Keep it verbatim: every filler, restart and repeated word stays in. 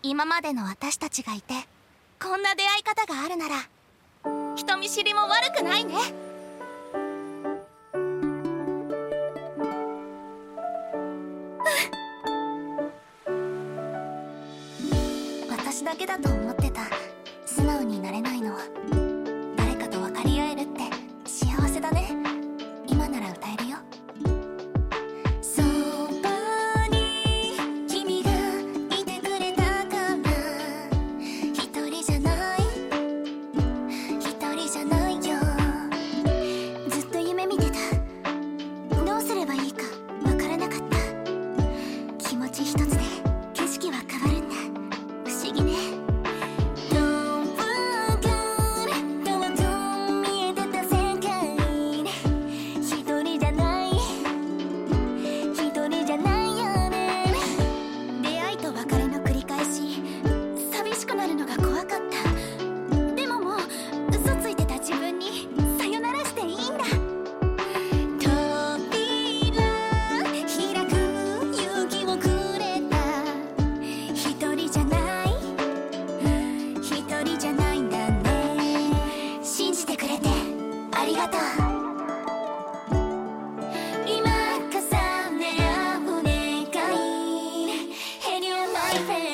今までの私たちがいて、こんな出会い方があるなら人見知りも悪くないね。私だけだと思ってた素直になれないの。誰かと分かり合えるって幸せだね。今なら歌えるよ。そばに君がいてくれたから一人じゃない一人じゃないよ。ずっと夢見てた。どうすればいいか分からなかった。気持ち一つで景色は変わるんだ。不思議ね。ありがとう。今重ね合う願い Hey you my friend